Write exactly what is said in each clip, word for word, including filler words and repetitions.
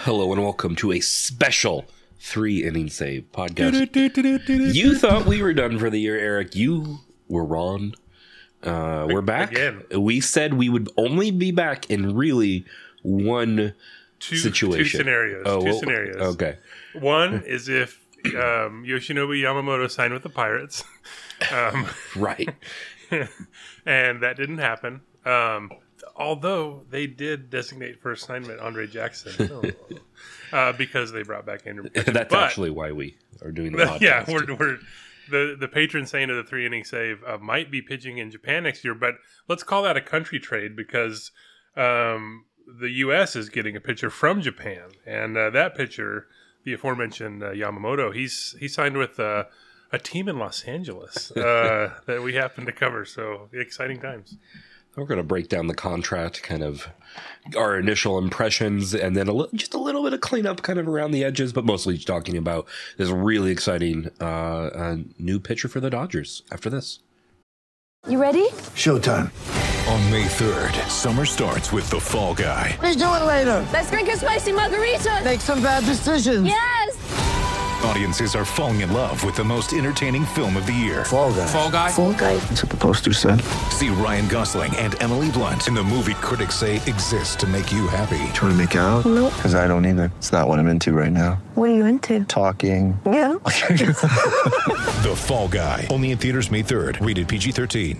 Hello and welcome to a special three inning save podcast. You thought we were done for the year, Eric. You were wrong. Uh, we're back. Again. We said we would only be back in really one two, situation. Two scenarios. Oh, two well, scenarios. Okay. One is if um, Yoshinobu Yamamoto signed with the Pirates. um, right. And that didn't happen. Um, although they did designate for assignment Andre Jackson. Oh. uh, because they brought back Andrew McCutcheon. That's but, actually why we are doing the podcast. Yeah, we're... we're The the patron saint of the three inning save uh, might be pitching in Japan next year, but let's call that a country trade because um, the U S is getting a pitcher from Japan, and uh, that pitcher, the aforementioned uh, Yamamoto, he's he signed with uh, a team in Los Angeles uh, that we happen to cover. So exciting times. We're going to break down the contract, kind of our initial impressions, and then a li- just a little bit of cleanup kind of around the edges, but mostly talking about this really exciting uh, uh, new pitcher for the Dodgers after this. You ready? Showtime. On May third, summer starts with The Fall Guy. Let's do it later. Let's drink a spicy margarita. Make some bad decisions. Yes. Audiences are falling in love with the most entertaining film of the year. Fall Guy. Fall Guy? Fall guy. That's what the poster said. See Ryan Gosling and Emily Blunt in the movie critics say exists to make you happy. Trying to make it out? Nope. Because I don't either. It's not what I'm into right now. What are you into? Talking. Yeah. The Fall Guy. Only in theaters May third. Rated P G thirteen.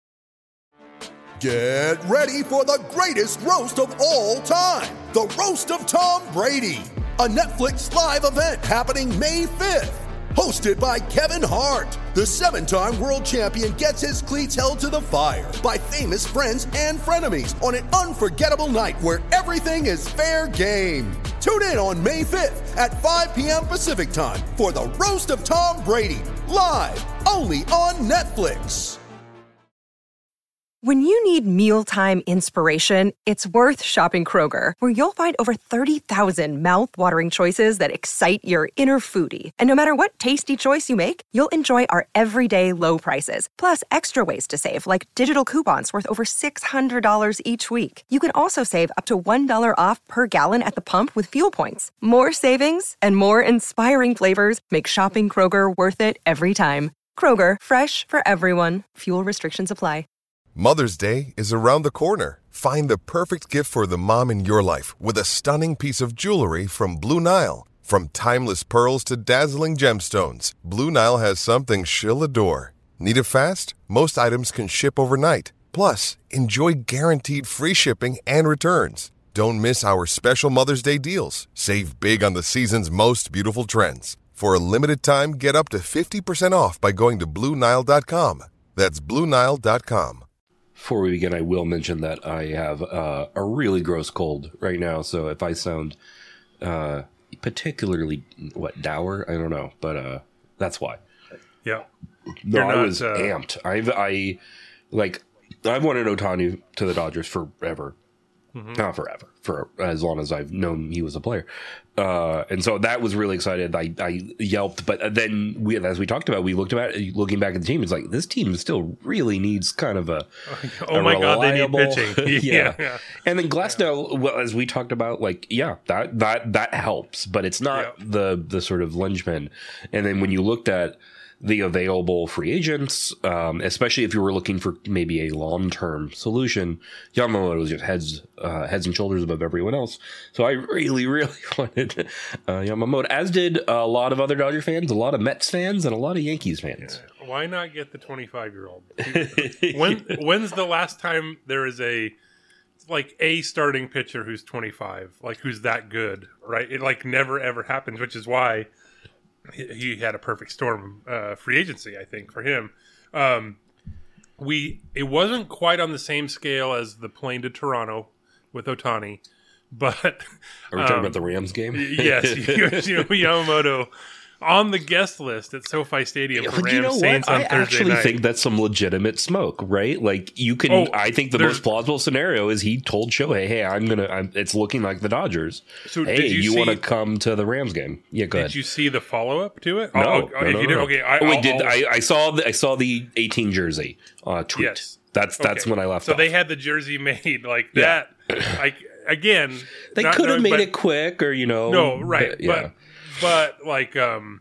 Get ready for the greatest roast of all time. The Roast of Tom Brady. A Netflix live event happening May fifth. Hosted by Kevin Hart. The seven-time world champion gets his cleats held to the fire by famous friends and frenemies on an unforgettable night where everything is fair game. Tune in on May fifth at five p.m. Pacific time for the Roast of Tom Brady. Live only on Netflix. When you need mealtime inspiration, it's worth shopping Kroger, where you'll find over thirty thousand mouth-watering choices that excite your inner foodie. And no matter what tasty choice you make, you'll enjoy our everyday low prices, plus extra ways to save, like digital coupons worth over six hundred dollars each week. You can also save up to one dollar off per gallon at the pump with fuel points. More savings and more inspiring flavors make shopping Kroger worth it every time. Kroger, fresh for everyone. Fuel restrictions apply. Mother's Day is around the corner. Find the perfect gift for the mom in your life with a stunning piece of jewelry from Blue Nile. From timeless pearls to dazzling gemstones, Blue Nile has something she'll adore. Need it fast? Most items can ship overnight. Plus, enjoy guaranteed free shipping and returns. Don't miss our special Mother's Day deals. Save big on the season's most beautiful trends. For a limited time, get up to fifty percent off by going to Blue Nile dot com. That's Blue Nile dot com. Before we begin, I will mention that I have uh, a really gross cold right now, so if I sound uh, particularly, what, dour? I don't know, but uh, that's why. Yeah. No, You're I not, was uh, amped. I've, I, like, I've wanted Ohtani to the Dodgers forever. Mm-hmm. Not forever, for as long as I've known he was a player. Uh, and so that was really excited. I, I yelped, but then we, as we talked about, we looked about looking back at the team. It's like this team still really needs kind of a oh a my reliable, god, they need pitching. yeah. yeah, yeah. And then Glasnow, well, as we talked about, like yeah, that that that helps, but it's not yeah. the the sort of linchpin. And then when you looked at the available free agents, um, especially if you were looking for maybe a long-term solution, Yamamoto was just heads uh, heads and shoulders above everyone else. So I really, really wanted uh, Yamamoto, as did a lot of other Dodger fans, a lot of Mets fans, and a lot of Yankees fans. Yeah. Why not get the twenty-five-year-old? when when's the last time there is a like a starting pitcher who's twenty-five, like who's that good, right? It like never ever happens, which is why he had a perfect storm uh, free agency, I think, for him. Um, we it wasn't quite on the same scale as the plane to Toronto with Ohtani, but Are we talking um, about the Rams game? yes, you know, Yamamoto on the guest list at SoFi Stadium for But Rams you know Saints what? on I Thursday actually night. think that's some legitimate smoke, right? Like you can. Oh, I think the there's- most plausible scenario is he told Shohei, "Hey, I'm gonna. I'm, it's looking like the Dodgers. So hey, did you you see- want to come to the Rams game? Yeah, go Did ahead. you see the follow up to it? No, Oh, no, oh, if no, you no, did, no. okay. I, oh, wait, I'll- did I'll- I, I saw the I saw the eighteen jersey uh, tweet. Yes. That's that's Okay. when I left So off. they had the jersey made like Yeah. that. Like again, They not could have knowing, made but, it quick, or you know, no, right, but, yeah. but but like, um,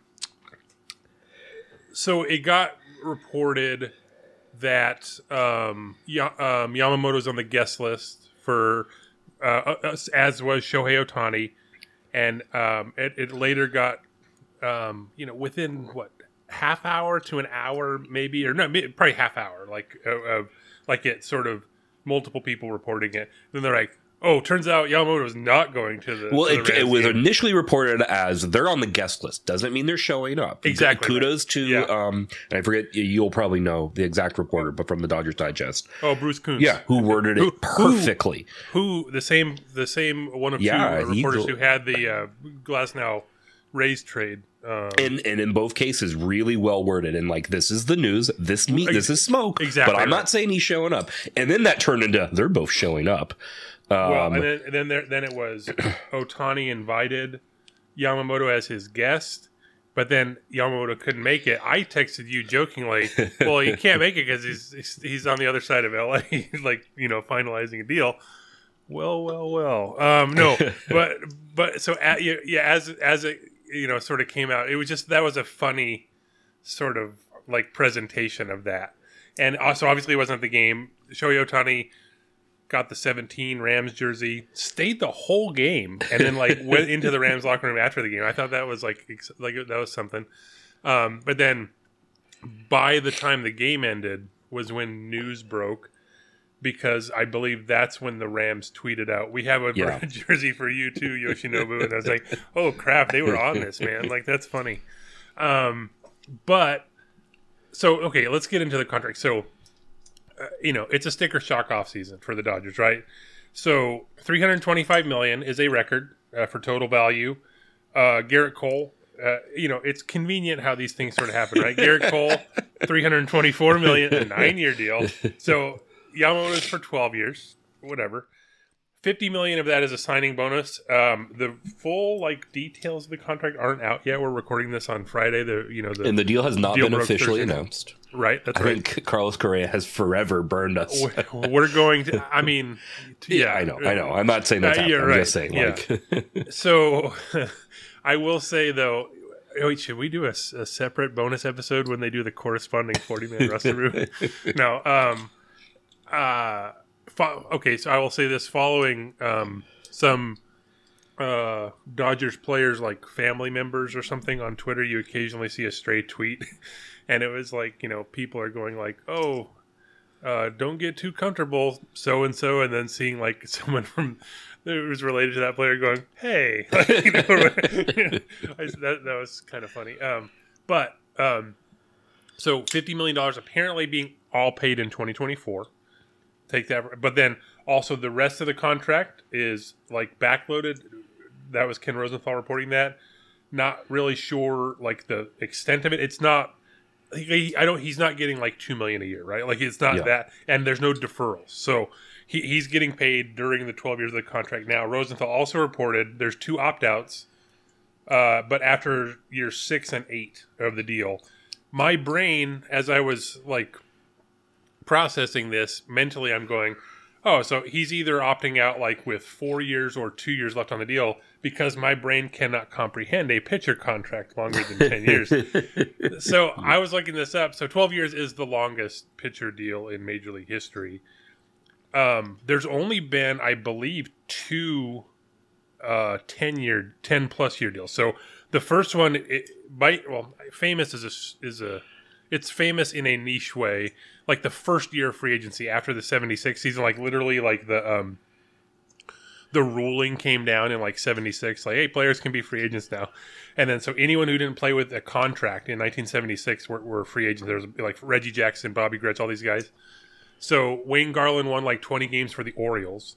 so it got reported that um, ya- um, Yamamoto's on the guest list for, uh, as was Shohei Ohtani, and um, it, it later got, um, you know, within what half hour to an hour, maybe, or no, maybe, probably half hour, like of uh, uh, like it sort of multiple people reporting it. Then they're like, oh, turns out Yamamoto's not going to the. Well, to the it, it Rams was game. initially reported as they're on the guest list. Doesn't mean they're showing up. Exactly Kudos right. to, Yeah. um, and I forget, you'll probably know the exact reporter, but from the Dodgers Digest. Oh, Bruce Kuntz. Yeah, who worded Who- it perfectly. Who, who the same the same one of Yeah, two he reporters go- who had the uh, Glasnow Rays trade. Um, And and in both cases, really well worded. And like, this is the news. This meat. This is smoke. Exactly But I'm right. not saying he's showing up. And then that turned into they're both showing up. Um, well, and then and then there, then it was Ohtani invited Yamamoto as his guest, but then Yamamoto couldn't make it. I texted you jokingly, "Well, he can't make it because he's, he's he's on the other side of L A, He's like you know finalizing a deal." Well, well, well. Um, no, but but so at, yeah, yeah, as as it you know sort of came out, it was just that was a funny sort of like presentation of that, and also obviously it wasn't the game. Shohei Ohtani got the seventeen Rams jersey, stayed the whole game, and then like went into the Rams locker room after the game. I thought that was like ex- like that was something. Um, but then by the time the game ended was when news broke, because I believe that's when the Rams tweeted out, "We have a Yeah. jersey for you too, Yoshinobu." And I was like, "Oh crap, they were on this, man! Like that's funny." Um, but so okay, let's get into the contract. So. Uh, you know, it's a sticker shock off season for the Dodgers, right? So three hundred twenty-five million dollars is a record uh, for total value. Uh, Garrett Cole, uh, you know, it's convenient how these things sort of happen, right? Garrett Cole, three hundred twenty-four million dollars, a nine-year deal. So Yamamoto's for twelve years, whatever. fifty million dollars of that is a signing bonus. Um, the full like details of the contract aren't out yet. We're recording this on Friday. The you know the and the deal has not deal been broke officially Thursday. announced. Right, that's I right. think Carlos Correa has forever burned us. We're- We're going to. I mean, Yeah, I know, I know. I'm not saying that's Uh, happening. you're I'm right. just saying, Yeah. like, So, I will say though. Wait, should we do a, s- a separate bonus episode when they do the corresponding forty man roster review? No. Um. Uh. Fo- okay, so I will say this: following um some uh Dodgers players like family members or something on Twitter, you occasionally see a stray tweet, and it was like you know people are going like, oh. Uh, don't get too comfortable, so and so, and then seeing like someone from that was related to that player going, "Hey," like, you know, I, that that was kind of funny. Um, but um, so fifty million dollars apparently being all paid in twenty twenty-four. Take that, but then also the rest of the contract is like backloaded. That was Ken Rosenthal reporting that. Not really sure like the extent of it. It's not. He, I don't. He's not getting like two million a year, right? Like it's not Yeah. that, and there's no deferrals. So he, he's getting paid during the twelve years of the contract. Now Rosenthal also reported there's two opt outs, uh, but after year six and eight of the deal, my brain, as I was like processing this mentally, I'm going, oh, so he's either opting out like with four years or two years left on the deal, because my brain cannot comprehend a pitcher contract longer than ten years. So I was looking this up. So twelve years is the longest pitcher deal in Major League history. Um, there's only been, I believe, two uh, ten-year, ten-plus year deals. So the first one, it, by, well, famous is a, is a, it's famous in a niche way. Like the first year of free agency after the seventy-six season, like literally like the um, the ruling came down in like seventy-six, like, hey, players can be free agents now. And then so anyone who didn't play with a contract in nineteen seventy-six were, were free agents. There was like Reggie Jackson, Bobby Gretsch, all these guys. So Wayne Garland won like twenty games for the Orioles.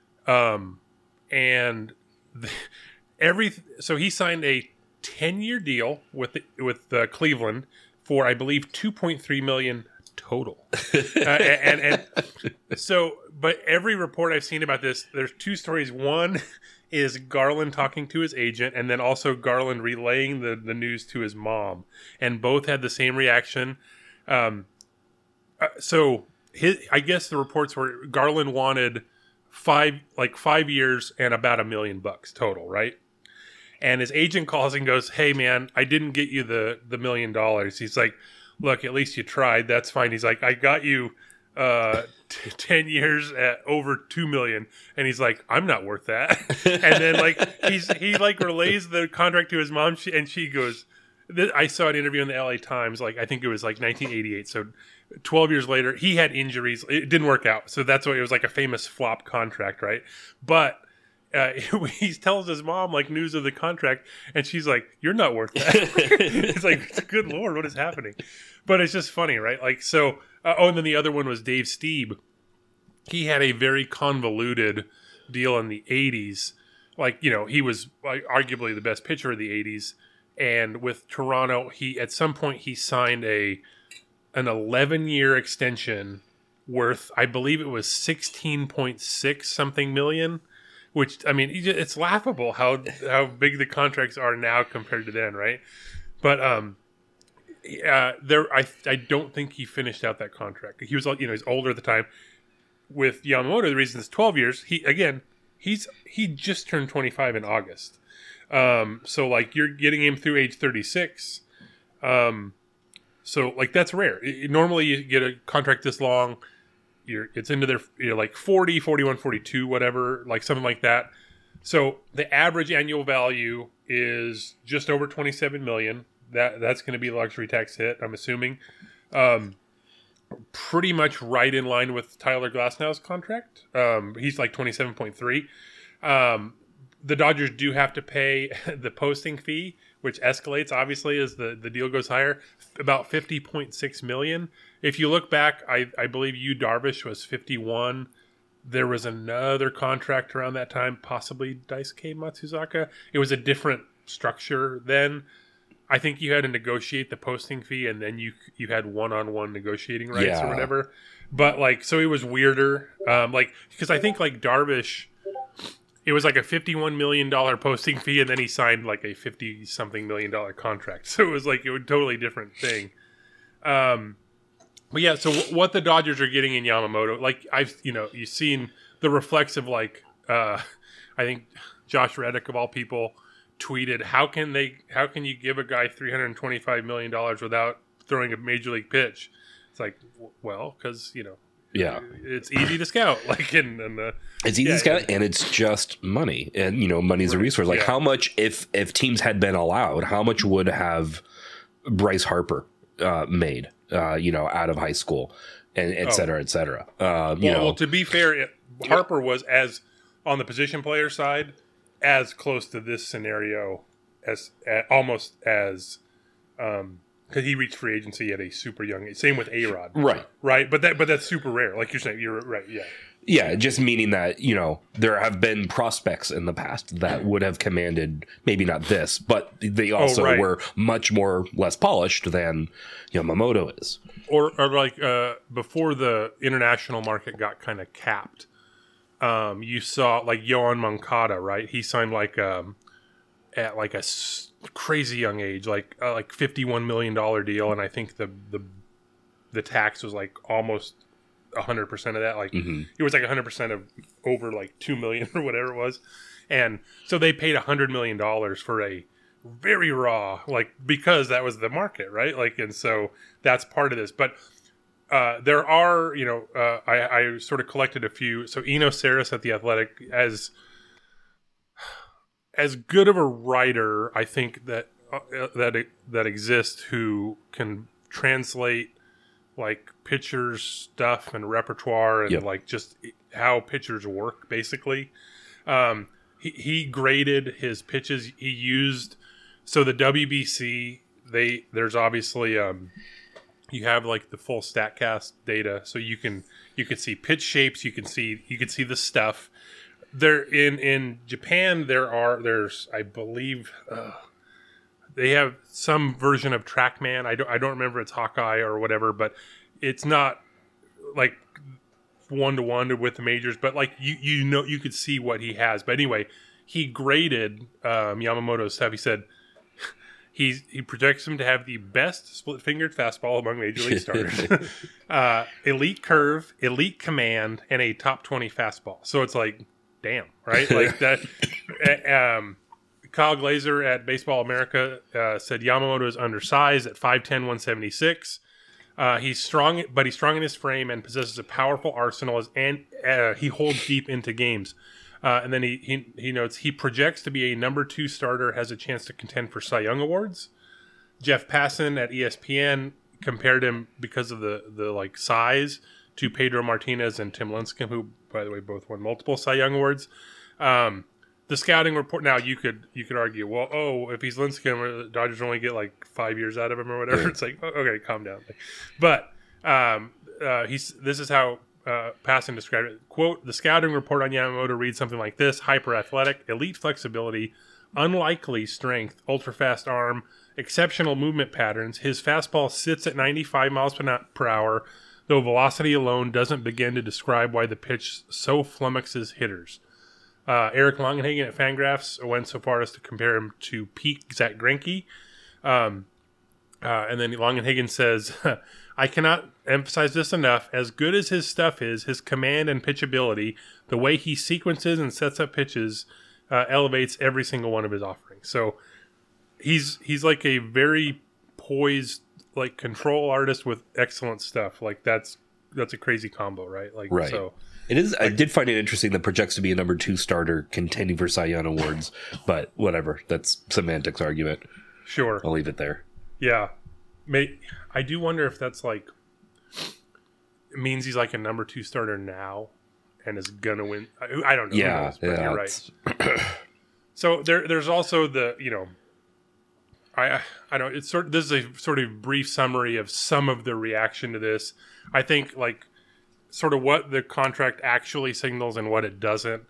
Um, and the, every, so he signed a ten-year deal with the, with uh, Cleveland for, I believe, two point three million dollars total. uh, and, and, and so, but every report I've seen about this, there's two stories. One is Garland talking to his agent, and then also Garland relaying the, the news to his mom. And both had the same reaction. Um, uh, so his, I guess the reports were Garland wanted five like five years and about a million bucks total, right? And his agent calls and goes, "Hey man, I didn't get you the the million dollars." He's like, "Look, at least you tried. That's fine." He's like, "I got you uh t- ten years at over two million." And he's like, "I'm not worth that." And then like he's he like relays the contract to his mom, she, and she goes, I saw an interview in the L A Times, like I think it was like nineteen eighty-eight, so twelve years later he had injuries, it didn't work out, so that's why it was like a famous flop contract, right? But uh, he tells his mom like news of the contract, and she's like, "You're not worth that." It's like, good Lord, what is happening? But it's just funny, right? Like, so uh, oh, and then the other one was Dave Stieb. He had a very convoluted deal in the eighties. Like, you know, he was like, arguably the best pitcher of the eighties. And with Toronto, he at some point he signed a an eleven year extension worth, I believe it was sixteen point six something million. Which, I mean, it's laughable how how big the contracts are now compared to then, right? But um, uh, there, I I don't think he finished out that contract. He was, you know, he's older at the time. With Yamamoto, the reason it's twelve years. He again, he's he just turned twenty-five in August. Um, so like you're getting him through age thirty-six. Um, so like that's rare. It, normally you get a contract this long, you're, it's into their, you know, like forty, forty-one, forty-two, whatever, like something like that. So the average annual value is just over twenty-seven million. That that's going to be the luxury tax hit, I'm assuming. Um, pretty much right in line with Tyler Glasnow's contract. Um, he's like twenty-seven point three. Um, The Dodgers do have to pay the posting fee, which escalates obviously as the, the deal goes higher, about fifty point six million dollars. If you look back, I, I believe Yu Darvish was fifty-one. There was another contract around that time, possibly Daisuke Matsuzaka. It was a different structure then. I think you had to negotiate the posting fee, and then you you had one-on-one negotiating rights Yeah. or whatever. But like, so it was weirder. Um, like, because I think like Darvish, it was like a fifty-one million dollars posting fee, and then he signed like a fifty-something million dollar contract. So it was like a totally different thing. Um, but yeah, so w- what the Dodgers are getting in Yamamoto, like I've, you know, you've seen the reflexive, like uh, I think Josh Reddick of all people tweeted, "How can they? How can you give a guy three hundred twenty-five million dollars without throwing a major league pitch?" It's like, w- well, because you know. Yeah, it's easy to scout. Like in, in the, it's easy yeah, to scout, and it's just money, and you know, money's a resource. Like yeah. how much, if if teams had been allowed, how much would have Bryce Harper uh, made? Uh, you know, out of high school, and et cetera, oh. et cetera. Uh, you well, know, well, to be fair, it, Harper was as on the position player side as close to this scenario as uh, almost as. Um, Because he reached free agency at a super young age. Same with A-Rod. right, Right, but that but that's super rare. Like you're saying, you're right. Yeah, yeah, just meaning that you know there have been prospects in the past that would have commanded maybe not this, but they also Oh, right. were much more less polished than Yamamoto is. or or like uh, before the international market got kind of capped. Um, you saw like Yohan Moncada, right? He signed like um, at like a s- crazy young age, like uh, like fifty-one million dollars deal, and I think the the the tax was like almost one hundred percent of that. Like Mm-hmm. it was like one hundred percent of over like two million or whatever it was. And so they paid one hundred million dollars for a very raw, like, because that was the market, right? Like, and so that's part of this. But uh, there are, you know, uh, I, I sort of collected a few. So Eno Saris at The Athletic, as as good of a writer, I think that uh, that that exists who can translate like pitchers' stuff and repertoire and Yep. like just how pitchers work, basically. Um, he, he graded his pitches. He used so the W B C. They there's obviously um, you have like the full StatCast data, so you can you can see pitch shapes. You can see you can see the stuff. There in in Japan there are there's I believe uh, they have some version of TrackMan. I don't I don't remember if it's Hawkeye or whatever, but it's not like one to one with the majors. But like you you know you could see what he has. But anyway, he graded um, Yamamoto's stuff. He said He's, he projects him to have the best split-fingered fastball among major league starters, uh, elite curve, elite command, and a top twenty fastball. So it's like, damn, right? Like that. um, Kyle Glazer at Baseball America uh, said Yamamoto is undersized at five ten, one seventy-six. Uh, he's strong, but he's strong in his frame and possesses a powerful arsenal, as, and uh, he holds deep into games. Uh, and then he, he he notes he projects to be a number two starter, has a chance to contend for Cy Young awards. Jeff Passan at E S P N compared him because of the the like size to Pedro Martinez and Tim Lincecum, who by the way both won multiple Cy Young awards. Um, the scouting report. Now you could you could argue, well, oh, if he's Lincecum, the Dodgers only get like five years out of him or whatever. It's like, oh, okay, calm down. But um, uh, he's this is how. Uh, Passan described it. Quote, the scouting report on Yamamoto reads something like this: hyper athletic, elite flexibility, unlikely strength, ultra fast arm, exceptional movement patterns. His fastball sits at ninety-five miles per hour, though velocity alone doesn't begin to describe why the pitch so flummoxes hitters. Uh, Eric Longenhagen at Fangraphs went so far as to compare him to peak Zach Greinke. Um, uh, and then Longenhagen says, I cannot emphasize this enough. As good as his stuff is, his command and pitchability, the way he sequences and sets up pitches, uh, elevates every single one of his offerings. So he's he's like a very poised, like control artist with excellent stuff. Like that's that's a crazy combo, right? Like right. So it is. Like, I did find it interesting that projects to be a number two starter contending for Cy Young awards, but whatever. That's semantics argument. Sure, I'll leave it there. Yeah, May, I do wonder if that's like it means he's like a number two starter now and is gonna win. I, I don't know. Yeah, knows, but yeah, you're right. So there, there's also the you know, I I don't. It's sort. This is a sort of brief summary of some of the reaction to this. I think like sort of what the contract actually signals and what it doesn't.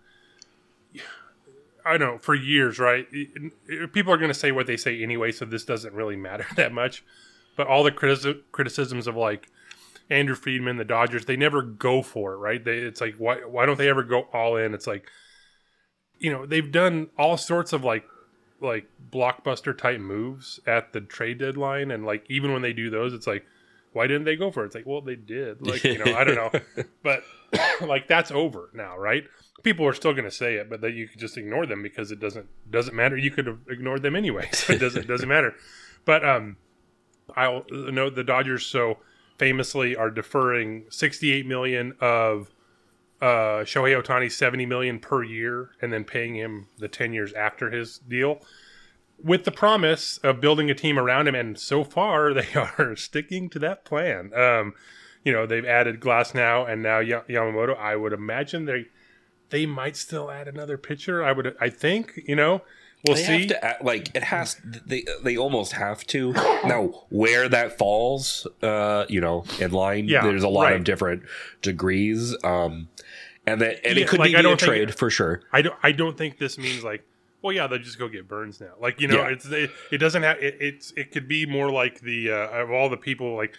I don't know, for years, right? People are going to say what they say anyway, so this doesn't really matter that much. But all the criticism, criticisms of like Andrew Friedman, the Dodgers, they never go for it, right? They, it's like, why why don't they ever go all in? It's like, you know, they've done all sorts of like like blockbuster type moves at the trade deadline, and like even when they do those, it's like, why didn't they go for it? It's like, well, they did. Like, you know, I don't know, but like that's over now, right? People are still going to say it, but that you could just ignore them because it doesn't doesn't matter. You could have ignored them anyway, so it doesn't doesn't matter. But um, I'll note the Dodgers so famously are deferring sixty-eight million dollars of uh, Shohei Ohtani's seventy million dollars per year, and then paying him the ten years after his deal, with the promise of building a team around him. And so far, they are sticking to that plan. Um, you know, they've added Glasnow and now y- Yamamoto. I would imagine they. They might still add another pitcher. I would, I think. You know, we'll they see. Have to add, like it has, they they almost have to. Now, where that falls, uh, you know, in line, yeah, there's a lot right. of different degrees, um, and that and yeah, it could like, be a trade it, for sure. I don't. I don't think this means like, well, yeah, they'll just go get Burns now. Like you know, Yeah. it's it, it doesn't have. It, it's it could be more like the uh, of all the people. Like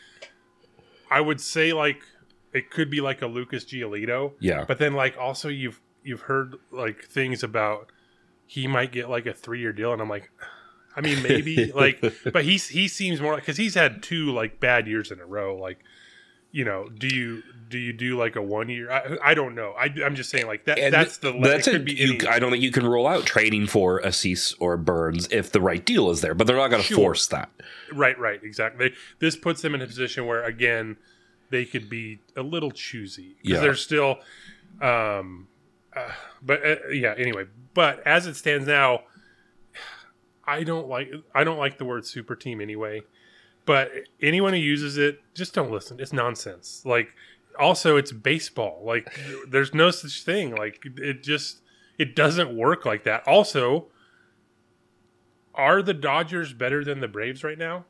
I would say, like. It could be like a Lucas Giolito. Yeah. But then like also you've you've heard like things about he might get like a three year deal, and I'm like, I mean maybe like, but he's he seems more like because he's had two like bad years in a row. Like, you know, do you do you do like a one year? I, I don't know. I, I'm just saying like that. And that's the that's it a, could be you, any, I don't think you can rule out trading for a Cease or Burns if the right deal is there, but they're not going to Sure. force that. Right, right, exactly. This puts them in a position where again. They could be a little choosy because Yeah. they're still, um, uh, but uh, yeah. Anyway, but as it stands now, I don't like I don't like the word super team anyway. But anyone who uses it, just don't listen. It's nonsense. Like, also, it's baseball. Like, there's no such thing. Like, it just it doesn't work like that. Also, are the Dodgers better than the Braves right now?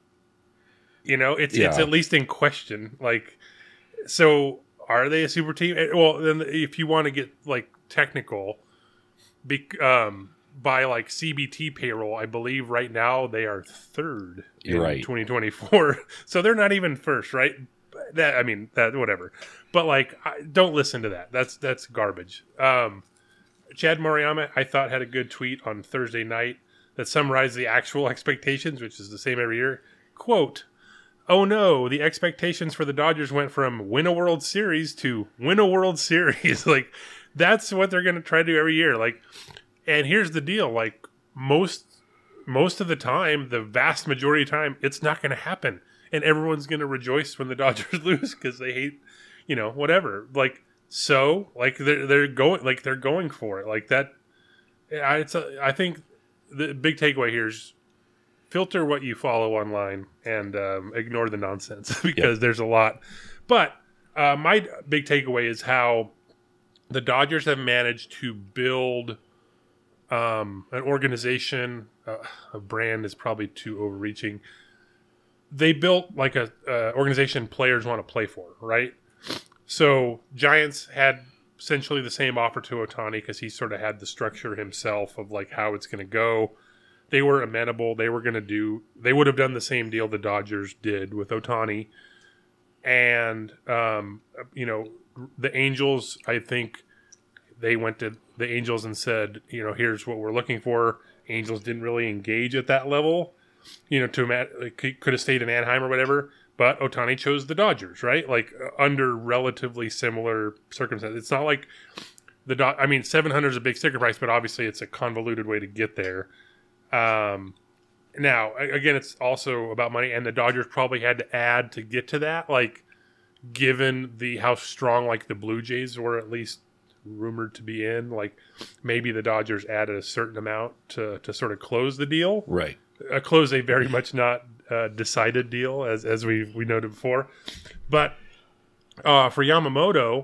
You know, it's Yeah. it's at least in question. Like, so are they a super team? Well, then if you want to get like technical, be, um, by like C B T payroll, I believe right now they are third You're in right. twenty twenty-four. So they're not even first, right? That I mean that whatever. But like, I, don't listen to that. That's that's garbage. Um, Chad Moriyama, I thought had a good tweet on Thursday night that summarized the actual expectations, which is the same every year. Quote, "Oh no, the expectations for the Dodgers went from win a World Series to win a World Series." Like, that's what they're going to try to do every year. Like, and here's the deal. Like, most most of the time, the vast majority of the time, it's not going to happen. And everyone's going to rejoice when the Dodgers lose because they hate, you know, whatever. Like, so, like, they're, they're going, like, they're going for it. Like, that, I, it's a, I think the big takeaway here is filter what you follow online and um, ignore the nonsense because yep. there's a lot. But uh, my big takeaway is how the Dodgers have managed to build um, an organization. Uh, a brand is probably too overreaching. They built like a uh, organization players want to play for, right? So Giants had essentially the same offer to Ohtani because he sort of had the structure himself of like how it's going to go. They were amenable. They were going to do, they would have done the same deal the Dodgers did with Ohtani. And, um, you know, the Angels, I think they went to the Angels and said, you know, here's what we're looking for. Angels didn't really engage at that level, you know, to could have stayed in Anaheim or whatever. But Ohtani chose the Dodgers, right? Like under relatively similar circumstances. It's not like the Do- I mean, seven hundred is a big sticker price, but obviously it's a convoluted way to get there. Um, now, again, it's also about money, and the Dodgers probably had to add to get to that. Like, given the how strong like the Blue Jays were at least rumored to be in, like maybe the Dodgers added a certain amount to to sort of close the deal, right? Uh, close a very much not uh, decided deal, as as we we noted before. But uh, for Yamamoto,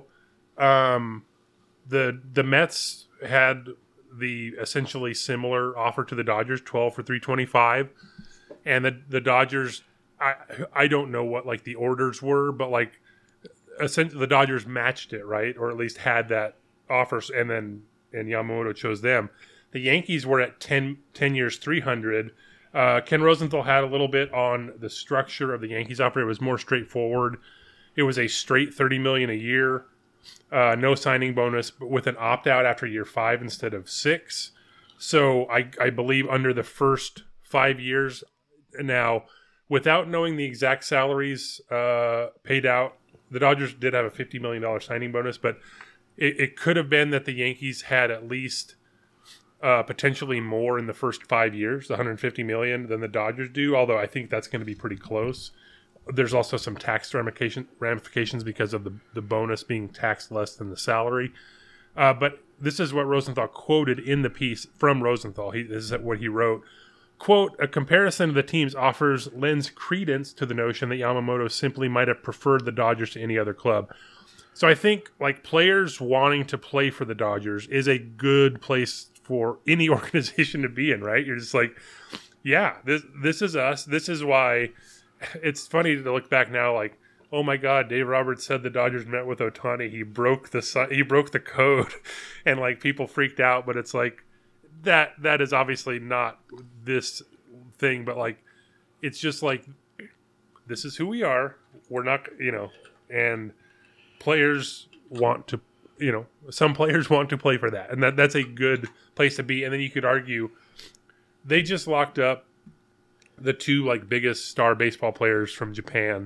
um, the the Mets had the essentially similar offer to the Dodgers, twelve for three twenty-five, and the the Dodgers, I I don't know what like the orders were, but like essentially the Dodgers matched it, right, or at least had that offer, and then and Yamamoto chose them. The Yankees were at ten, ten years, three hundred. Uh, Ken Rosenthal had a little bit on the structure of the Yankees offer. It was more straightforward. It was a straight thirty million dollars a year, uh, no signing bonus, but with an opt-out after year five instead of six. So I, I believe under the first five years, now, without knowing the exact salaries uh, paid out, the Dodgers did have a fifty million dollars signing bonus, but it, it could have been that the Yankees had at least Uh, potentially more in the first five years, one hundred fifty million dollars than the Dodgers do, although I think that's going to be pretty close. There's also some tax ramification, ramifications because of the, the bonus being taxed less than the salary. Uh, but this is what Rosenthal quoted in the piece from Rosenthal. He, this is what he wrote. Quote, "A comparison of the team's offers lends credence to the notion that Yamamoto simply might have preferred the Dodgers to any other club." So I think like players wanting to play for the Dodgers is a good place for any organization to be in, right? You're just like, yeah, this this is us. This is why. It's funny to look back now, like, oh my God, Dave Roberts said the Dodgers met with Ohtani. He broke the he broke the code, and like people freaked out. But it's like that that is obviously not this thing, but like it's just like this is who we are. We're not, you know, and players want to. You know, some players want to play for that, and that that's a good place to be. And then you could argue they just locked up the two like biggest star baseball players from Japan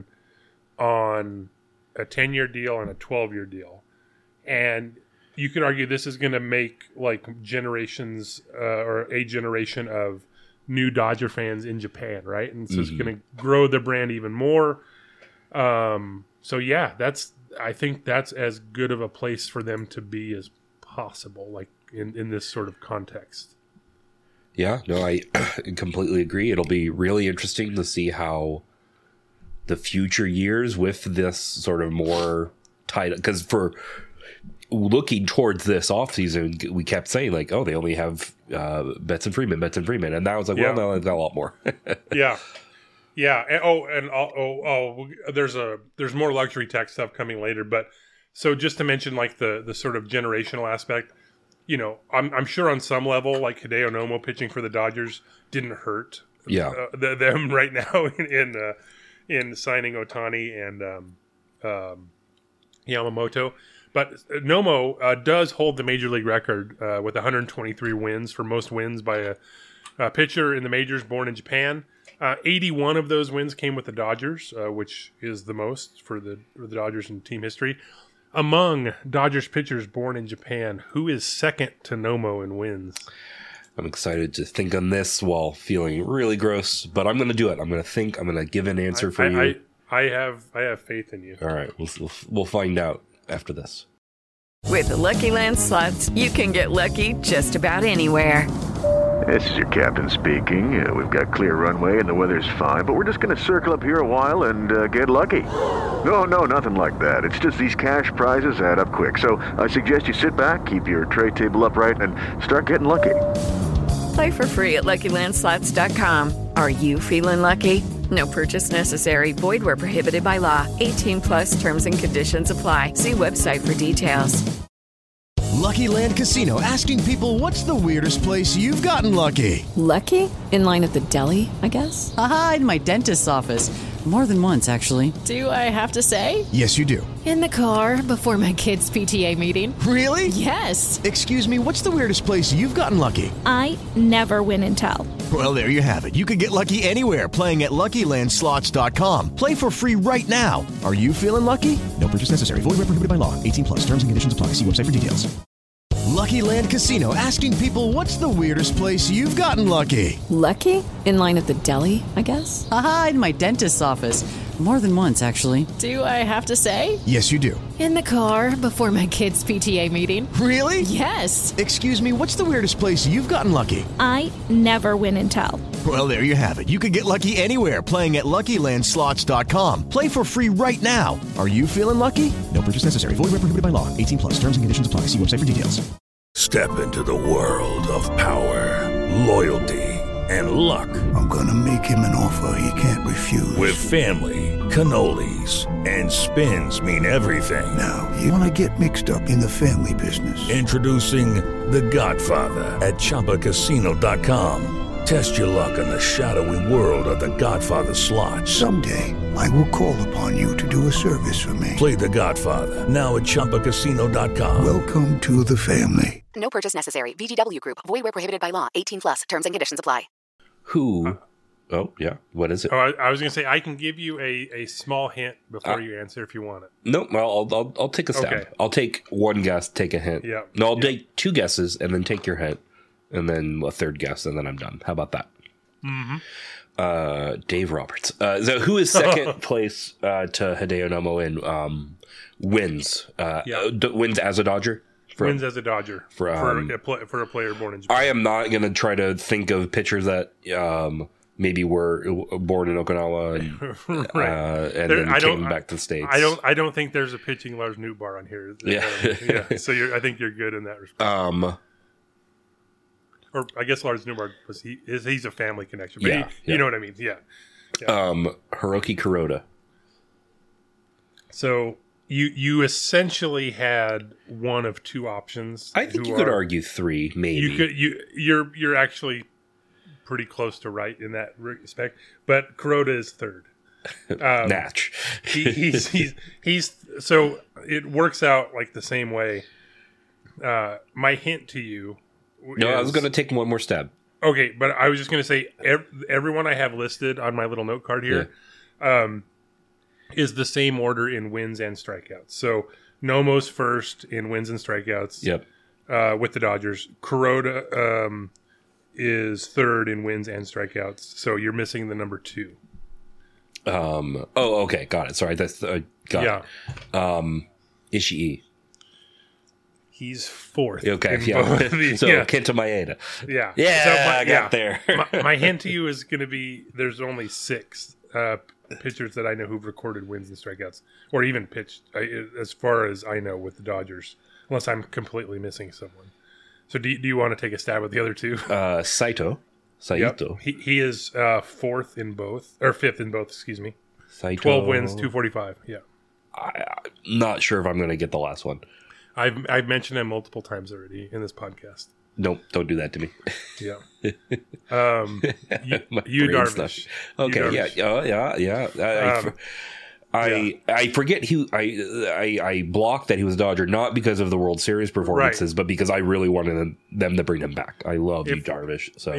on a ten-year deal and a twelve-year deal, and you could argue this is going to make like generations uh, or a generation of new Dodger fans in Japan, right? And so mm-hmm. it's going to grow the brand even more. Um, so yeah, that's. I think that's as good of a place for them to be as possible, like in, in this sort of context. Yeah, no, I completely agree. It'll be really interesting to see how the future years with this sort of more tight, because for looking towards this offseason, we kept saying like, oh, they only have uh, Betts and Freeman, Betts and Freeman. And now it's like, yeah. well, no, they've got a lot more. yeah. Yeah. And, oh, and oh, oh, oh, there's a there's more luxury tax stuff coming later. But so just to mention like the the sort of generational aspect, you know, I'm I'm sure on some level like Hideo Nomo pitching for the Dodgers didn't hurt yeah uh, the, them right now in in, uh, in signing Ohtani and um, um, Yamamoto. But Nomo uh, does hold the major league record uh, with one hundred twenty-three wins for most wins by a Uh, pitcher in the majors, born in Japan. Uh, eighty-one of those wins came with the Dodgers, uh, which is the most for the, for the Dodgers in team history. Among Dodgers pitchers born in Japan, who is second to Nomo in wins? I'm excited to think on this while feeling really gross, but I'm going to do it. I'm going to think. I'm going to give an answer I, for I, you. I, I have I have faith in you. All right, we'll, we'll we'll find out after this. With the Lucky Land Slots, you can get lucky just about anywhere. This is your captain speaking. Uh, we've got clear runway and the weather's fine, but we're just going to circle up here a while and uh, get lucky. No, no, nothing like that. It's just these cash prizes add up quick. So I suggest you sit back, keep your tray table upright, and start getting lucky. Play for free at Lucky Land Slots dot com. Are you feeling lucky? No purchase necessary. Void where prohibited by law. eighteen plus terms and conditions apply. See website for details. Lucky Land Casino, asking people, what's the weirdest place you've gotten lucky? Lucky? In line at the deli, I guess? Aha, in my dentist's office. More than once, actually. Do I have to say? Yes, you do. In the car before my kids' P T A meeting. Really? Yes. Excuse me, what's the weirdest place you've gotten lucky? I never win and tell. Well, there you have it. You can get lucky anywhere, playing at Lucky Land Slots dot com. Play for free right now. Are you feeling lucky? No purchase necessary. Void where prohibited by law. eighteen plus. Terms and conditions apply. See website for details. Lucky Land Casino, asking people, what's the weirdest place you've gotten lucky? Lucky? In line at the deli, I guess? Aha, in my dentist's office. More than once, actually. Do I have to say? Yes, you do. In the car before my kids' P T A meeting. Really? Yes. Excuse me, what's the weirdest place you've gotten lucky? I never win and tell. Well, there you have it. You can get lucky anywhere, playing at Lucky Land Slots dot com. Play for free right now. Are you feeling lucky? No purchase necessary. Void where prohibited by law. eighteen plus. Terms and conditions apply. See website for details. Step into the world of power, loyalty, and luck. I'm gonna make him an offer he can't refuse. With family, cannolis, and spins mean everything. Now, you wanna get mixed up in the family business. Introducing The Godfather at Chumba Casino dot com. Test your luck in the shadowy world of The Godfather slot. Someday, I will call upon you to do a service for me. Play The Godfather, now at Chumba Casino dot com. Welcome to the family. No purchase necessary. V G W Group. Void where prohibited by law. eighteen plus. Terms and conditions apply. Who? Oh, yeah. What is it? Oh, I, I was going to say, I can give you a, a small hint before uh, you answer if you want it. Nope. Well, I'll, I'll, I'll take a stab. Okay. I'll take one guess, take a hint. Yeah. No, I'll yeah. take two guesses and then take your hint. And then a third guess, and then I'm done. How about that? Mm-hmm. Uh, Dave Roberts. Uh, so who is second place uh, to Hideo Nomo in um, wins? Uh, yeah. d- wins as a Dodger? For, wins as a Dodger for, um, for, a, play, for a player born in Japan. I am not going to try to think of pitchers that um, maybe were born in Okinawa and, right. uh, and there, then I came back to the States. I don't. I don't think there's a pitching Lars Nootbaar on here. Yeah, um, yeah. So you're, I think you're good in that respect. Um, or I guess Lars Nootbaar was he is he's a family connection. But yeah, he, yeah, you know what I mean. Yeah. yeah. Um, Hiroki Kuroda. So. You you essentially had one of two options. I think you could are, argue three, maybe. You could you you're you're actually pretty close to right in that respect. But Kuroda is third. Um, Natch. he, he's he's he's so it works out like the same way. Uh, my hint to you. No, is, I was going to take one more stab. Okay, but I was just going to say ev- everyone I have listed on my little note card here. Yeah. Um, is the same order in wins and strikeouts. So Nomo's first in wins and strikeouts. Yep. Uh, with the Dodgers. Kuroda um, is third in wins and strikeouts. So you're missing the number two. Um. Oh, okay. Got it. Sorry. That's uh, got yeah. it. Um, Ishii. He's fourth. Okay. Yeah. These, so yeah. Kenta Maeda. Yeah. Yeah. So my, I got yeah. there. my, my hint to you is going to be there's only six uh, pitchers that I know who've recorded wins and strikeouts, or even pitched, as far as I know, with the Dodgers, unless I'm completely missing someone. So do you, do you want to take a stab at the other two? Uh, Saito. Saito. Yep. He he is uh, fourth in both, or fifth in both, excuse me. Saito. twelve wins, two forty-five. Yeah. I, I'm not sure if I'm going to get the last one. I've I've mentioned him multiple times already in this podcast. Nope, don't do that to me. Yeah. Um, you, you Darvish. Okay, you yeah, oh, yeah, yeah. I, um, I, yeah. I forget he. I, I I blocked that he was a Dodger, not because of the World Series performances, right. but because I really wanted them to bring him back. I love if, you, Darvish. So if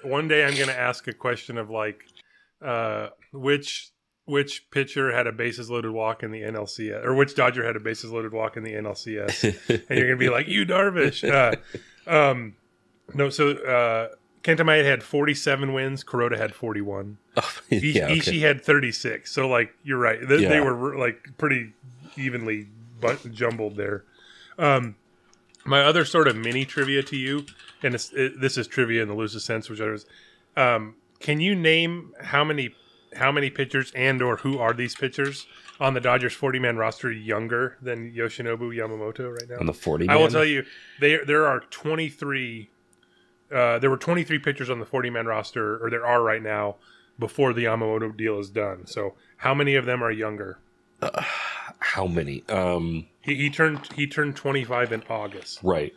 one day I'm going to ask a question of like, uh, which which pitcher had a bases loaded walk in the N L C S, or which Dodger had a bases loaded walk in the N L C S, and you're going to be like, you Darvish. Uh, um, no, so uh, Kenta Maeda had forty-seven wins. Kuroda had forty-one. Oh, yeah, okay. Ishii had thirty-six. So like, you're right. They, yeah. they were like pretty evenly but jumbled there. Um, my other sort of mini trivia to you, and it's, it, this is trivia in the loosest sense, which I was, um, can you name how many how many pitchers and or who are these pitchers on the Dodgers forty-man roster younger than Yoshinobu Yamamoto right now? On the forty-man? I will tell you, there there are twenty-three. Uh, there were twenty-three pitchers on the forty-man roster, or there are right now, before the Yamamoto deal is done. So, how many of them are younger? Uh, how many? Um, he he turned he turned twenty-five in August. Right.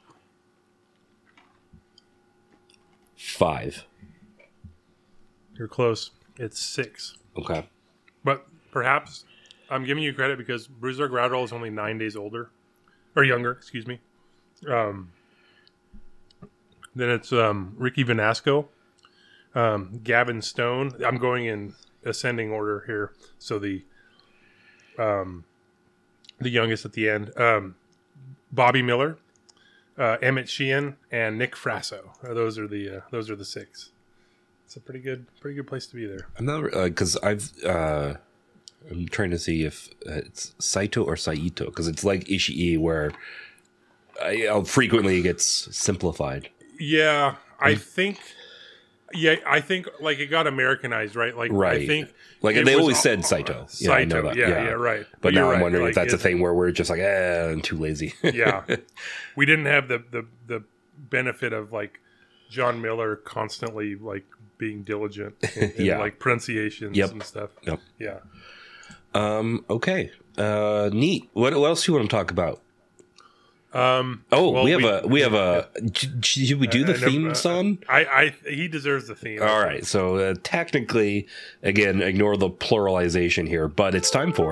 Five. You're close. It's six. Okay. But perhaps I'm giving you credit because Brusdar Graterol is only nine days older. Or younger, excuse me. Um, then it's um, Ricky Vanasco, um, Gavin Stone. I'm going in ascending order here. So the um, the youngest at the end. Um, Bobby Miller, uh, Emmett Sheehan, and Nick Frasso. Uh, those are the uh, those are the six. It's a pretty good, pretty good place to be there. I'm not because uh, I've uh, I'm trying to see if uh, it's Saito or Saito because it's like Ishii where I, uh, frequently it gets simplified. Yeah, I mm. think. Yeah, I think like it got Americanized, right? Like, right. I think like they always all, said Saito. Saito, yeah, I know that. yeah, yeah, yeah, right. But, but now I'm right. wondering like, if that's a thing where we're just like, eh, I'm too lazy. Yeah, we didn't have the, the the benefit of like John Miller constantly like being diligent in, in yeah. like pronunciations yep. and stuff. Yep. Yeah. Um. Okay. Uh. Neat. What, what else do you want to talk about? Um. Oh, well, we have we, a we have a. Should we do the I, theme I, song? I, I he deserves the theme. All right. So uh, technically, again, ignore the pluralization here, but it's time for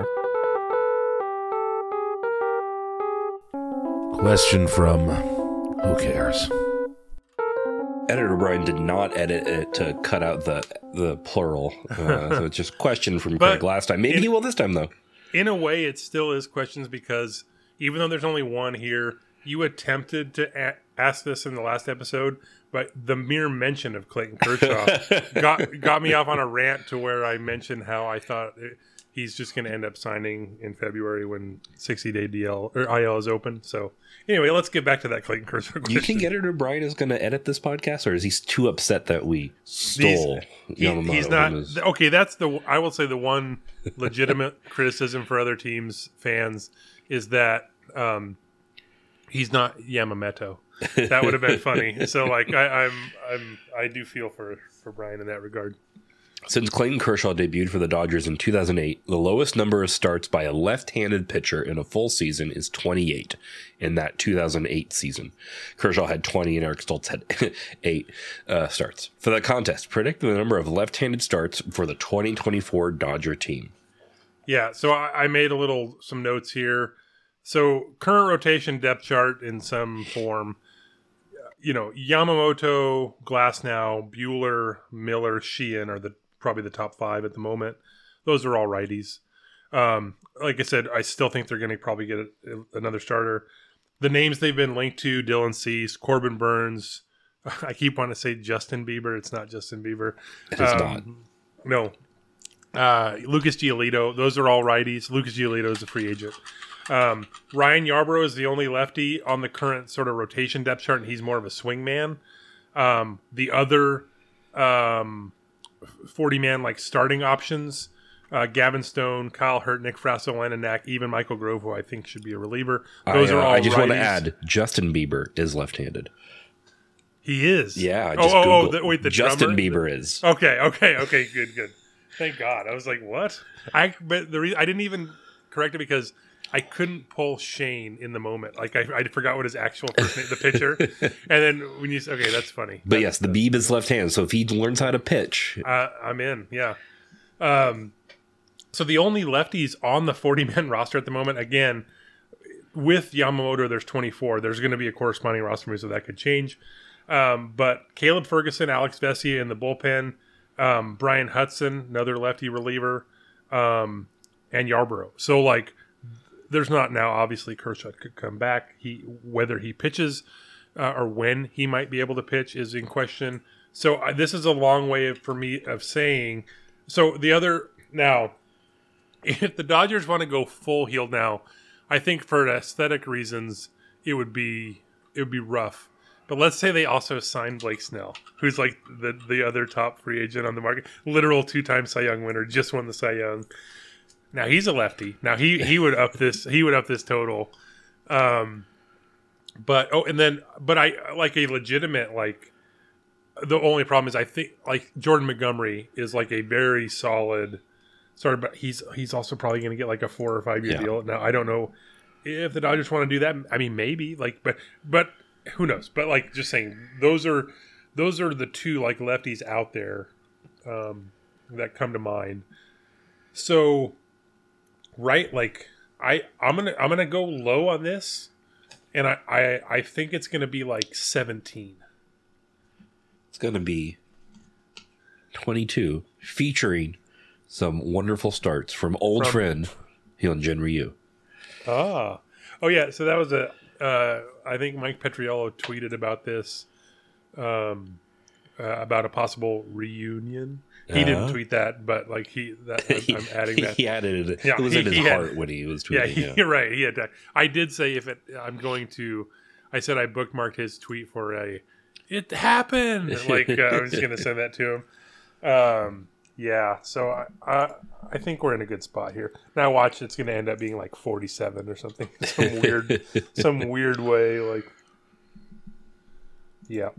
question from who cares. Editor Brian did not edit it to cut out the the plural, uh, so it's just question from Craig last time. Maybe in, he will this time though. In a way, it still is questions because even though there's only one here, you attempted to a- ask this in the last episode, but the mere mention of Clayton Kershaw got got me off on a rant to where I mentioned how I thought it, he's just going to end up signing in February when sixty-day D L or I L is open. So anyway, let's get back to that Clayton Kershaw question. Do you think Editor Brian is going to edit this podcast, or is he too upset that we stole he's, he, he's not his... okay. That's the I will say the one legitimate criticism for other teams fans is that um, he's not Yamamoto. That would have been funny. So like I, I'm I'm I do feel for for Brian in that regard. Since Clayton Kershaw debuted for the Dodgers in two thousand eight, the lowest number of starts by a left-handed pitcher in a full season is twenty-eight in that two thousand eight season. Kershaw had twenty and Eric Stoltz had eight uh, starts. For the contest, predict the number of left-handed starts for the twenty twenty-four Dodger team. Yeah, so I, I made a little, some notes here. So current rotation depth chart in some form. You know, Yamamoto, Glasnow, Buehler, Miller, Sheehan are the probably the top five at the moment. Those are all righties. Um, like I said, I still think they're going to probably get a, a, another starter. The names they've been linked to, Dylan Cease, Corbin Burns. I keep wanting to say Justin Bieber. It's not Justin Bieber. It is um, not. No. Uh, Lucas Giolito. Those are all righties. Lucas Giolito is a free agent. Um, Ryan Yarbrough is the only lefty on the current sort of rotation depth chart, and he's more of a swing man. Um, the other um, forty-man like starting options, uh, Gavin Stone, Kyle Hurt, Nick Frasso, Landon Knack, even Michael Grove, who I think should be a reliever. Those I, uh, are all I just righties. want to add, Justin Bieber is left-handed. He is? Yeah. I oh, just oh, Googled. oh the, wait, the Justin drummer? Bieber is. Okay, okay, okay, good, good. Thank God. I was like, what? I but the re- I didn't even correct it because I couldn't pull Shane in the moment. Like I, I forgot what his actual first name, the pitcher. And then when you say, okay, that's funny. But yes, the Beeb is left-handed, so if he learns how to pitch, uh, I'm in. Yeah. Um. So the only lefties on the forty-man roster at the moment, again, with Yamamoto, there's twenty-four. There's going to be a corresponding roster move, so that could change. Um, but Caleb Ferguson, Alex Vesia in the bullpen, um, Brian Hudson, another lefty reliever, um, and Yarbrough. So, like, there's not now, obviously, Kershaw could come back. He Whether he pitches uh, or when he might be able to pitch is in question. So, uh, this is a long way of, for me of saying. So, the other, now, if the Dodgers want to go full heel now, I think for aesthetic reasons, it would be it would be rough. But let's say they also signed Blake Snell, who's like the, the other top free agent on the market. Literal two-time Cy Young winner, just won the Cy Young. Now he's a lefty. Now he, he would up this he would up this total. Um, but oh, and then but I like a legitimate like. The only problem is I think like Jordan Montgomery is like a very solid sort of. But he's he's also probably going to get like a four or five year Yeah. deal. Now I don't know if the Dodgers want to do that. I mean maybe like but but. Who knows? But like, just saying, those are those are the two like lefties out there um, that come to mind. So, right, like I I'm gonna I'm gonna go low on this, and I I, I think it's gonna be like seventeen. It's gonna be twenty-two, featuring some wonderful starts from old From- friend Hyunjin Ryu. Ah, oh yeah. So that was a. Uh, I think Mike Petriello tweeted about this, um, uh, about a possible reunion. He Uh-huh. didn't tweet that, but like he, that, I'm, I'm adding that. He added it. Yeah, it was he- in his he had- heart when he was Yeah, tweeting. he, Yeah, you're right. He had. That. I did say if it, I'm going to. I said I bookmarked his tweet for a. It happened. Like uh, I'm just going to send that to him. Um, yeah. So I, I, I think we're in a good spot here. Now watch, it's going to end up being like forty-seven or something. Some weird, some weird way. Like, yeah.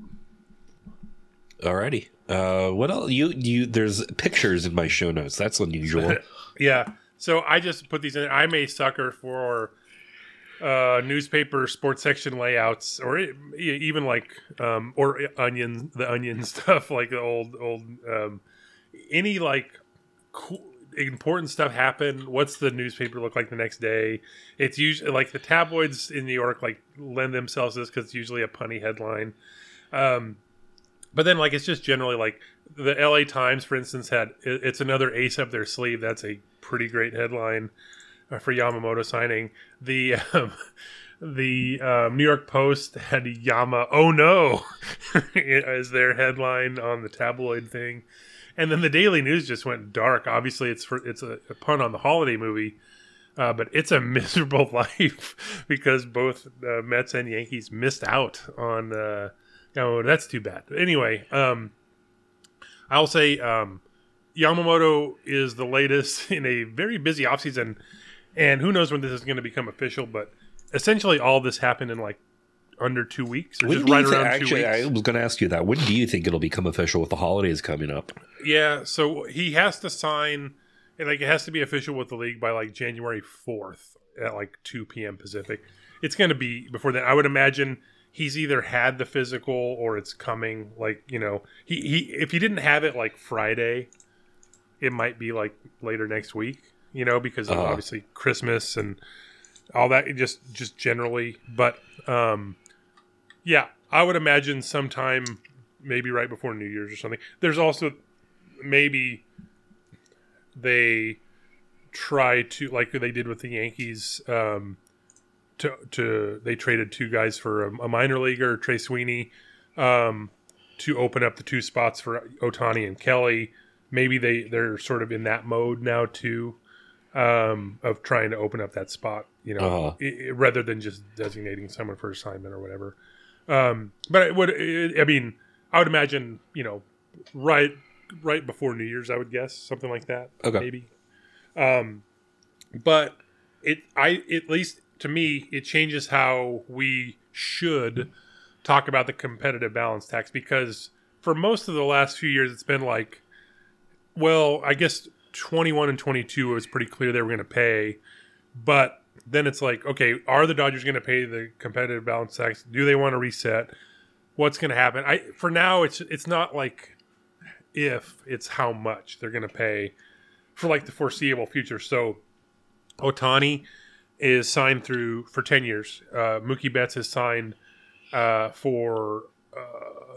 Alrighty. Uh, what else? You you. There's pictures in my show notes. That's unusual. Yeah. So I just put these in. I'm a sucker for uh, newspaper sports section layouts, or e- even like um, or onion, the onion stuff, like the old old um, any like cool, important stuff happen. What's the newspaper look like the next day? It's usually like the tabloids in New York like lend themselves to this because it's usually a punny headline. Um, But then, like, it's just generally like the L A Times, for instance, had it, it's another ace up their sleeve. That's a pretty great headline uh, for Yamamoto signing. The um, the um, New York Post had Yama, oh no, as their headline on the tabloid thing, and then the Daily News just went dark. Obviously, it's for it's a, a pun on the holiday movie. Uh, but it's a miserable life because both uh, Mets and Yankees missed out on. Uh, oh, that's too bad. Anyway, um, I'll say um, Yamamoto is the latest in a very busy offseason, and who knows when this is going to become official. But essentially, all this happened in like under two weeks, or When just do you right thi- around actually, two weeks. I was going to ask you that. When do you think it'll become official with the holidays coming up? Yeah, so he has to sign, and like it has to be official with the league by like January fourth at like two p.m. Pacific. It's going to be before then. I would imagine he's either had the physical or it's coming. Like, you know, he, he if he didn't have it like Friday, it might be like later next week, you know, because of Uh-huh. obviously Christmas and all that, just just generally. But um, yeah, I would imagine sometime maybe right before New Year's or something. There's also maybe they try to, like they did with the Yankees, um, to to they traded two guys for a, a minor leaguer, Trey Sweeney, um, to open up the two spots for Ohtani and Kelly. Maybe they they're sort of in that mode now too, um, of trying to open up that spot, you know, Uh-huh. i- i- rather than just designating someone for assignment or whatever. Um, but it would, it, I mean, I would imagine, you know, right right before New Year's, I would guess, something like that. Okay. Maybe. Um, but it, I, at least to me, it changes how we should talk about the competitive balance tax, because for most of the last few years, it's been like, well, I guess twenty-one and twenty-two, it was pretty clear they were going to pay, but then it's like, okay, are the Dodgers going to pay the competitive balance tax? Do they want to reset? What's going to happen? I, for now, it's, it's not like if, it's how much they're going to pay for like the foreseeable future. So Ohtani is signed through for ten years. Uh, Mookie Betts is signed uh, for uh,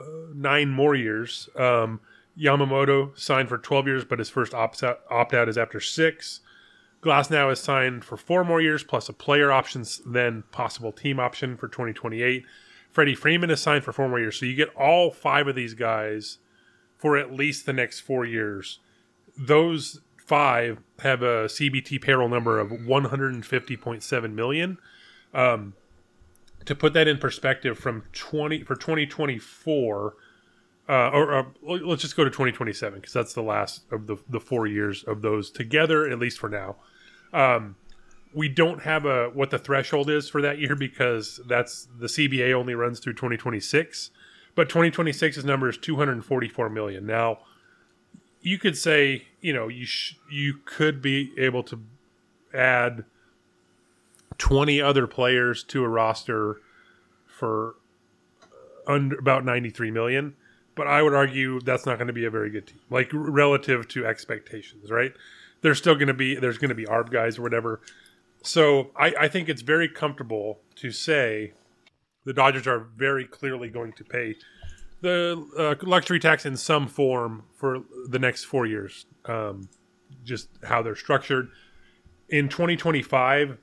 nine more years. Um, Yamamoto signed for twelve years, but his first opt out, opt out is after six. Glasnow is signed for four more years, plus a player option, then possible team option for twenty twenty-eight. Freddie Freeman is signed for four more years. So you get all five of these guys for at least the next four years. Those five have a C B T payroll number of one hundred fifty point seven million dollars. Um, to put that in perspective, from twenty for twenty twenty-four, uh, or, or let's just go to twenty twenty-seven because that's the last of the the four years of those together, at least for now. Um, we don't have a what the threshold is for that year because that's the C B A only runs through twenty twenty-six, but twenty twenty-six's number is two hundred forty-four million. Now, you could say, you know, you sh- you could be able to add twenty other players to a roster for under about ninety-three million, but I would argue that's not going to be a very good team, like relative to expectations, right? There's still going to be, there's going to be A R B guys or whatever. So I, I think it's very comfortable to say the Dodgers are very clearly going to pay the uh, luxury tax in some form for the next four years, um, just how they're structured. In twenty twenty-five,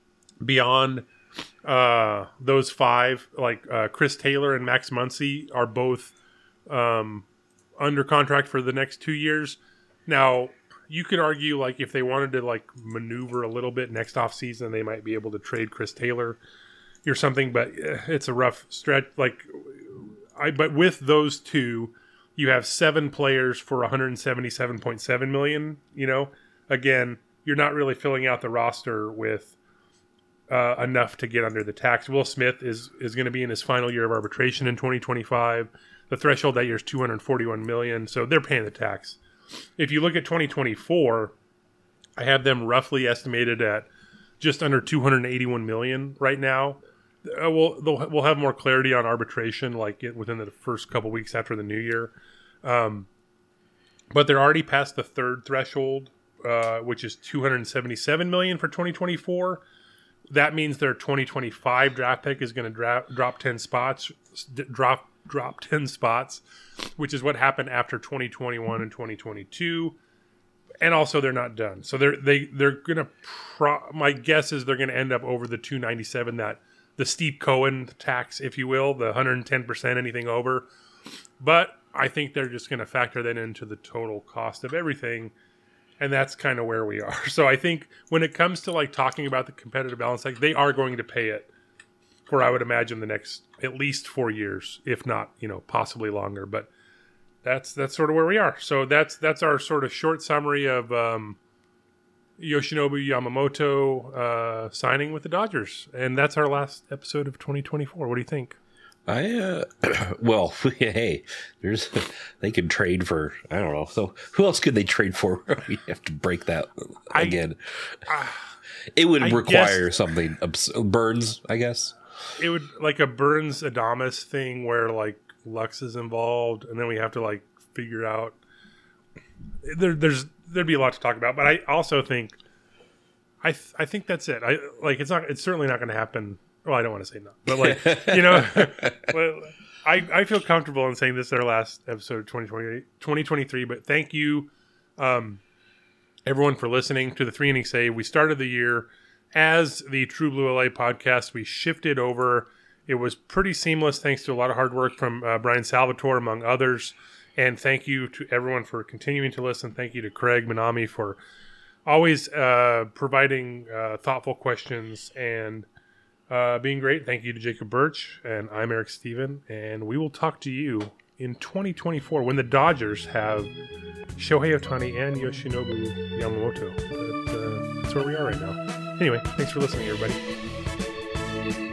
beyond uh, those five, like uh, Chris Taylor and Max Muncy are both um, under contract for the next two years. Now, you could argue, like, if they wanted to, like, maneuver a little bit next offseason, they might be able to trade Chris Taylor or something, but it's a rough stretch. Like, I but with those two, you have seven players for one hundred seventy-seven point seven million dollars, you know? Again, you're not really filling out the roster with uh, enough to get under the tax. Will Smith is, is going to be in his final year of arbitration in twenty twenty-five. The threshold that year is two hundred forty-one million dollars, so they're paying the tax. If you look at twenty twenty-four, I have them roughly estimated at just under two hundred eighty-one million dollars right now. Uh, we'll we'll have more clarity on arbitration like it, within the first couple weeks after the new year. Um, but they're already past the third threshold, uh, which is two hundred seventy-seven million dollars for twenty twenty-four. That means their twenty twenty-five draft pick is going to dra- drop ten spots, d- drop drop ten spots, which is what happened after twenty twenty-one and twenty twenty-two. And also they're not done. So they're they they're going to pro- my guess is they're going to end up over the two ninety-seven, that the Steve Cohen tax, if you will, the one hundred ten percent anything over. But I think they're just going to factor that into the total cost of everything. And that's kind of where we are. So I think when it comes to like talking about the competitive balance, like they are going to pay it for, I would imagine, the next at least four years, if not, you know, possibly longer. But that's that's sort of where we are. So that's that's our sort of short summary of um, Yoshinobu Yamamoto uh, signing with the Dodgers, and that's our last episode of twenty twenty-four. What do you think? I uh, well, hey, there's they could trade for, I don't know. So who else could they trade for? We have to break that again. I, uh, it would I require guess, something abs- Burns, I guess. It would like a Burns Adames thing where like Lux is involved, and then we have to like figure out. There, there's there'd be a lot to talk about, but I also think, I th- I think that's it. I like it's not. It's certainly not going to happen. Well, I don't want to say no, but like, you know, I, I feel comfortable in saying this is our last episode of twenty twenty-eight, twenty twenty-three, but thank you, um, everyone, for listening to the Three Inning Save. We started the year as the True Blue L A podcast. We shifted over. It was pretty seamless thanks to a lot of hard work from uh, Brian Salvatore, among others. And thank you to everyone for continuing to listen. Thank you to Craig Manami for always uh, providing uh, thoughtful questions and Uh, being great. Thank you to Jacob Birch, and I'm Eric Steven, and we will talk to you in twenty twenty-four when the Dodgers have Shohei Ohtani and Yoshinobu Yamamoto. But, uh, that's where we are right now. Anyway, thanks for listening, everybody.